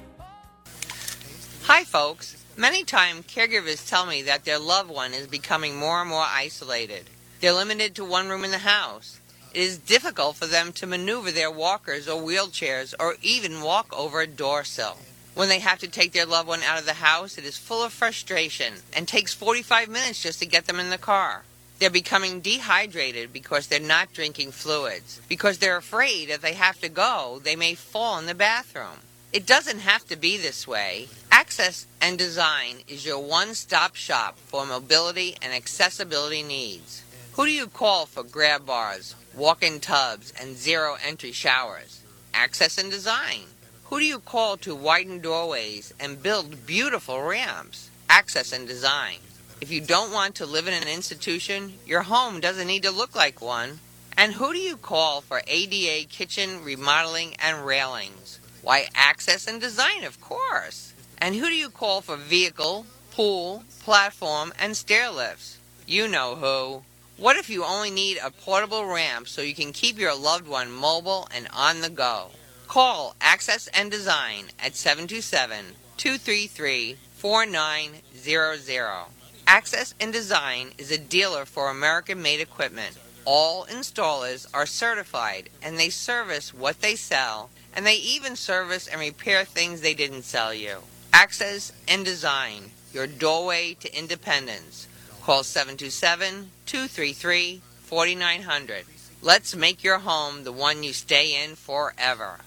Hi, folks. Many times, caregivers tell me that their loved one is becoming more and more isolated. They're limited to one room in the house. It is difficult for them to maneuver their walkers or wheelchairs or even walk over a door sill. When they have to take their loved one out of the house, it is full of frustration and takes forty-five minutes just to get them in the car. They're becoming dehydrated because they're not drinking fluids, because they're afraid if they have to go, they may fall in the bathroom. It doesn't have to be this way. Access and Design is your one-stop shop for mobility and accessibility needs. Who do you call for grab bars, walk-in tubs, and zero-entry showers? Access and Design. Who do you call to widen doorways and build beautiful ramps? Access and Design. If you don't want to live in an institution, your home doesn't need to look like one. And who do you call for A D A kitchen remodeling and railings? Why, Access and Design, of course. And who do you call for vehicle, pool, platform, and stair lifts? You know who. What if you only need a portable ramp so you can keep your loved one mobile and on the go? Call Access and Design at seven two seven, two three three, four nine zero zero. Access and Design is a dealer for American-made equipment. All installers are certified, and they service what they sell, and they even service and repair things they didn't sell you. Access and Design, your doorway to independence. Call seven two seven, two three three, four nine zero zero. Let's make your home the one you stay in forever.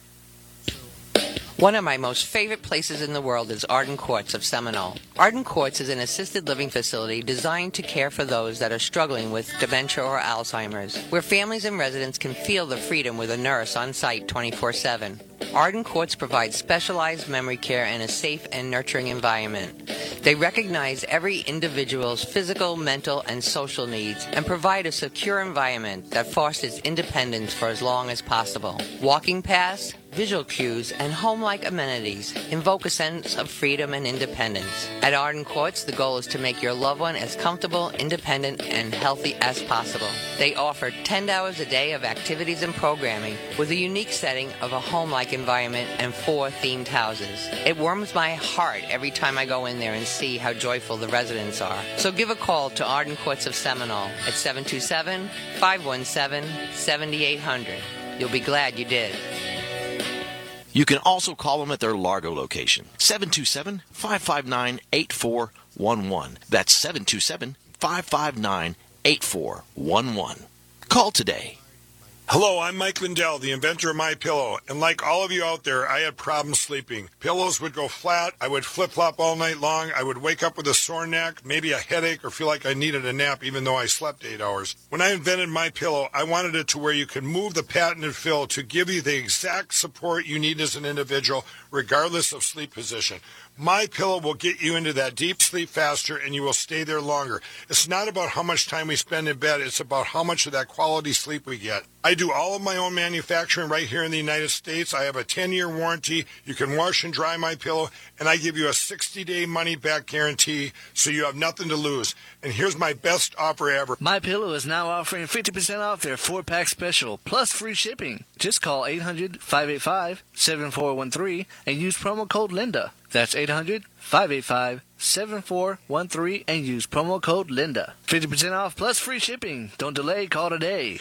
One of my most favorite places in the world is Arden Courts of Seminole. Arden Courts is an assisted living facility designed to care for those that are struggling with dementia or Alzheimer's, where families and residents can feel the freedom with a nurse on site twenty-four seven. Arden Courts provides specialized memory care in a safe and nurturing environment. They recognize every individual's physical, mental, and social needs and provide a secure environment that fosters independence for as long as possible. Walking past, visual cues, and home-like amenities invoke a sense of freedom and independence. At Arden Courts, the goal is to make your loved one as comfortable, independent, and healthy as possible. They offer ten hours a day of activities and programming with a unique setting of a home-like environment and four themed houses. It warms my heart every time I go in there and see how joyful the residents are. So give a call to Arden Courts of Seminole at seven two seven, five one seven, seven eight zero zero. You'll be glad you did. You can also call them at their Largo location, seven two seven, five five nine, eight four one one. That's seven two seven, five five nine, eight four one one. Call today. Hello, I'm Mike Lindell, the inventor of MyPillow, and like all of you out there, I had problems sleeping. Pillows would go flat, I would flip-flop all night long, I would wake up with a sore neck, maybe a headache, or feel like I needed a nap even though I slept eight hours. When I invented MyPillow, I wanted it to where you can move the patented fill to give you the exact support you need as an individual, regardless of sleep position. MyPillow will get you into that deep sleep faster, and you will stay there longer. It's not about how much time we spend in bed, it's about how much of that quality sleep we get. I do all of my own manufacturing right here in the United States. I have a ten-year warranty. You can wash and dry MyPillow, and I give you a sixty-day money-back guarantee, so you have nothing to lose. And here's my best offer ever. MyPillow is now offering fifty percent off their four-pack special, plus free shipping. Just call eight hundred, five eight five, seven four one three and use promo code Linda. That's eight hundred, five eight five, seven four one three and use promo code Linda. fifty percent off plus free shipping. Don't delay, call today.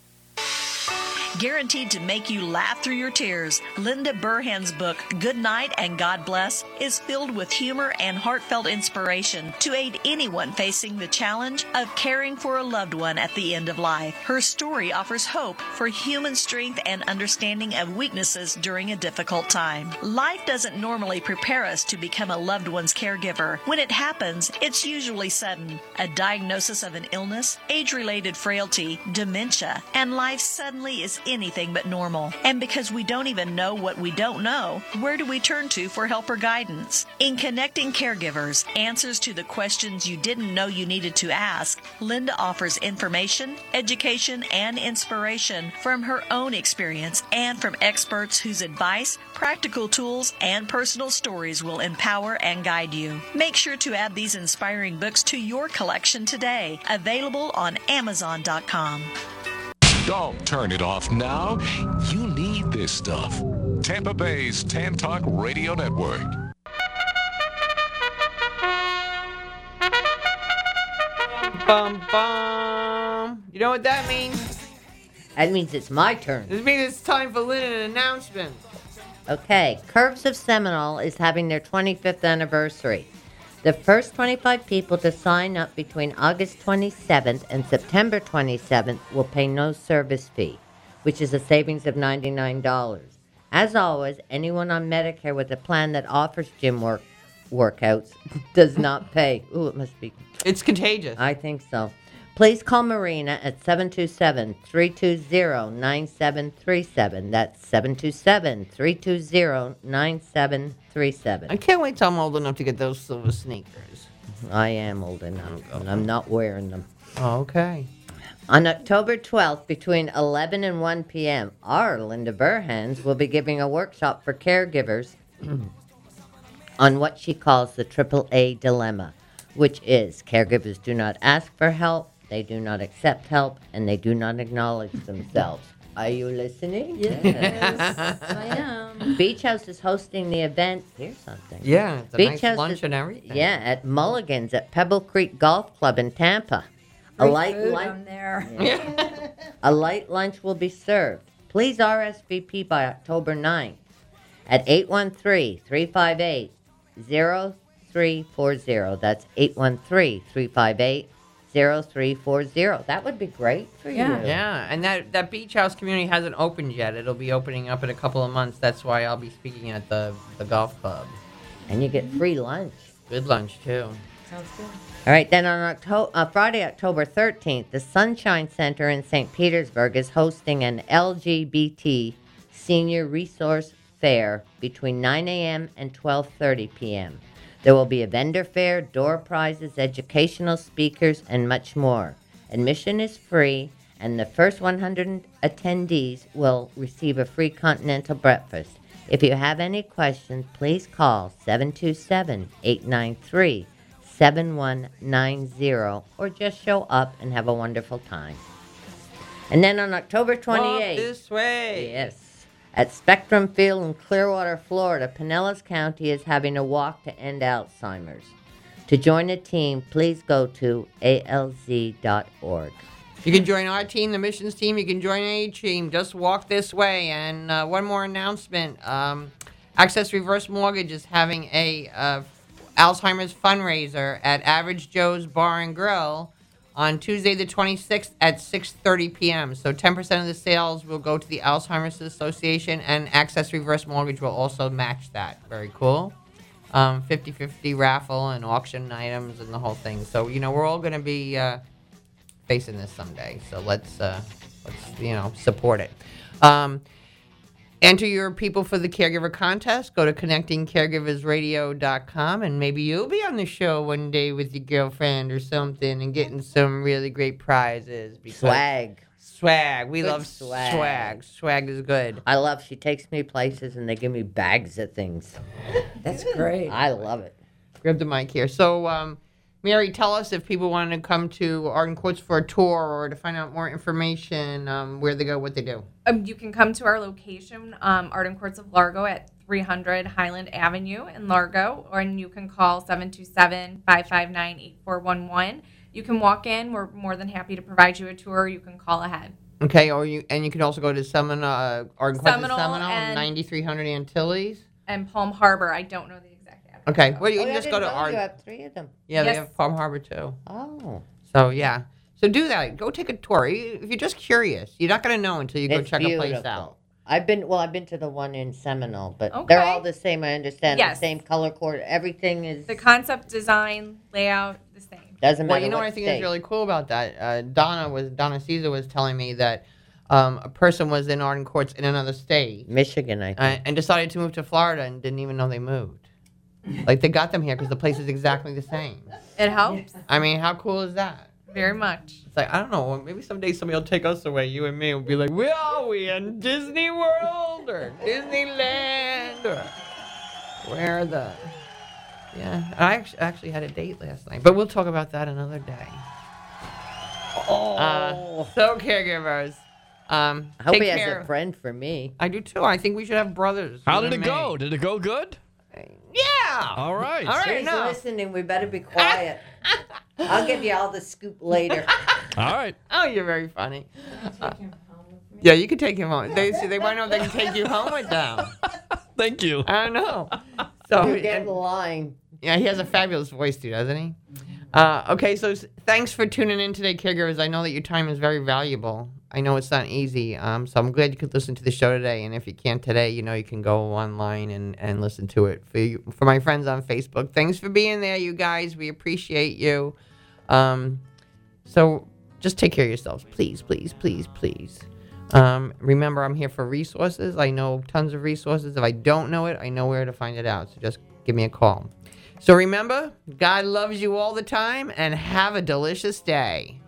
Guaranteed to make you laugh through your tears, Linda Burhan's book, Good Night and God Bless, is filled with humor and heartfelt inspiration to aid anyone facing the challenge of caring for a loved one at the end of life. Her story offers hope for human strength and understanding of weaknesses during a difficult time. Life doesn't normally prepare us to become a loved one's caregiver. When it happens, it's usually sudden. A diagnosis of an illness, age-related frailty, dementia, and life suddenly is anything but normal. And because we don't even know what we don't know, where do we turn to for help or guidance? In Connecting Caregivers, Answers to the Questions You Didn't Know You Needed to Ask, Linda offers information, education, and inspiration from her own experience and from experts whose advice, practical tools, and personal stories will empower and guide you. Make sure to add these inspiring books to your collection today. Available on Amazon dot com. Don't turn it off now. You need this stuff. Tampa Bay's Tan Talk Radio Network. Bum, bum. You know what that means? That means it's my turn. This means it's time for Lynn announcement. Okay, Curves of Seminole is having their twenty-fifth anniversary. The first twenty-five people to sign up between August twenty-seventh and September twenty-seventh will pay no service fee, which is a savings of ninety-nine dollars. As always, anyone on Medicare with a plan that offers gym work workouts does not pay. Ooh, it must be. It's contagious. I think so. Please call Marina at seven two seven, three two zero, nine seven three seven. That's seven two seven, three two zero, nine seven three seven. I can't wait till I'm old enough to get those silver sneakers. I am old enough, and I'm not wearing them. Oh, okay. On October twelfth, between eleven and one p.m., our Linda Burhans will be giving a workshop for caregivers on what she calls the triple A dilemma, which is caregivers do not ask for help, they do not accept help, and they do not acknowledge themselves. Are you listening? Yes, I am. Beach House is hosting the event. Here's something. Yeah, it's a Beach nice House lunch is, and everything. Yeah, at Mulligan's at Pebble Creek Golf Club in Tampa. A Free light food lunch. on there. Yeah. A light lunch will be served. Please R S V P by October ninth at eight one three, three five eight, zero three four zero. That's eight one three, three five eight, zero three four zero. That would be great for Yeah. you. Yeah, and that, that beach house community hasn't opened yet. It'll be opening up in a couple of months. That's why I'll be speaking at the, the golf club. And you get free lunch. Good lunch, too. Sounds good. All right, then on Octo- uh, Friday, October thirteenth, the Sunshine Center in Saint Petersburg is hosting an L G B T Senior Resource Fair between nine a.m. and twelve thirty p.m. There will be a vendor fair, door prizes, educational speakers, and much more. Admission is free, and the first one hundred attendees will receive a free continental breakfast. If you have any questions, please call seven two seven, eight nine three, seven one nine zero or just show up and have a wonderful time. And then on October twenty-eighth, Walk this way. Yes, at Spectrum Field in Clearwater, Florida, Pinellas County is having a walk to end Alzheimer's. To join the team, please go to A L Z dot org. You can join our team, the missions team. You can join any team. Just walk this way. And uh, one more announcement. Um, Access Reverse Mortgage is having a uh, Alzheimer's fundraiser at Average Joe's Bar and Grill on Tuesday the twenty-sixth at six thirty p.m. So ten percent of the sales will go to the Alzheimer's Association, and Access Reverse Mortgage will also match that. Very cool. Um, fifty-fifty raffle and auction items and the whole thing. So, you know, we're all going to be... Uh, facing this someday, so let's uh, let's you know support it. Um, enter your people for the caregiver contest. Go to connecting caregivers radio dot com, and maybe you'll be on the show one day with your girlfriend or something, and getting some really great prizes. Because Swag. Swag. We Good love swag. swag. Swag is good. I love. She takes me places and they give me bags of things. That's great. I love it. Grab the mic here. So. Um, Mary, tell us if people wanted to come to Arden Courts for a tour or to find out more information, um, where they go, what they do. Um, you can come to our location, um, Arden Courts of Largo at three hundred Highland Avenue in Largo, or and you can call seven two seven, five five nine, eight four one one. You can walk in. We're more than happy to provide you a tour. You can call ahead. Okay, or you and you can also go to Seminole, uh, Arden Courts of Seminole Seminole, and- ninety-three hundred Antilles. And Palm Harbor, I don't know the exact address. Okay, well, you Oh, can I just didn't go to know Arden. You have three of them. Yeah, they Yes. have Palm Harbor too. Oh. So, yeah. So do that. Go take a tour. If you're just curious, you're not going to know until you go It's check a place beautiful. out. I've been well. I've been to the one in Seminole, but Okay. they're all the same. I understand Yes. the same color code. Everything is The concept, design, layout, the same. doesn't matter. Well, you know what I what think state. is really cool about that? Uh, Donna was Donna Caesar was telling me that um, a person was in Arden Courts in another state, Michigan, I think. uh, and decided to move to Florida and didn't even know they moved. Like they got them here because the place is exactly the same. It helps I mean, how cool is that? very much. It's like, I don't know, maybe someday somebody will take us away, you and me, will be like, where are we, in Disney World or Disneyland or where the... Yeah, I actually, actually had a date last night, but we'll talk about that another day. Oh. Uh, so caregivers, um, I hope take he has care. a friend for me. I do too. I think we should have brothers. How you did it and go? me. Did it go good? Yeah. All right. All right. She's No. listening. We better be quiet. I'll give you all the scoop later. All right. Oh, you're very funny. Uh, yeah, you can take him home. They see they want to know if they can take you home with them. Thank you. I don't know. So You get and- the line. yeah, he has a fabulous voice too, doesn't he? Uh, okay, so s- thanks for tuning in today, caregivers. I know that your time is very valuable. I know it's not easy, um, so I'm glad you could listen to the show today. And if you can't today, you know you can go online and, and listen to it. For you, for my friends on Facebook, thanks for being there, you guys. We appreciate you. Um, so just take care of yourselves, please, please, please, please. Um, remember, I'm here for resources. I know tons of resources. If I don't know it, I know where to find it out. So just give me a call. So remember, God loves you all the time, and have a delicious day.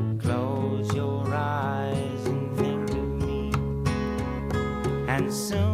Close your eyes and think of me, and soon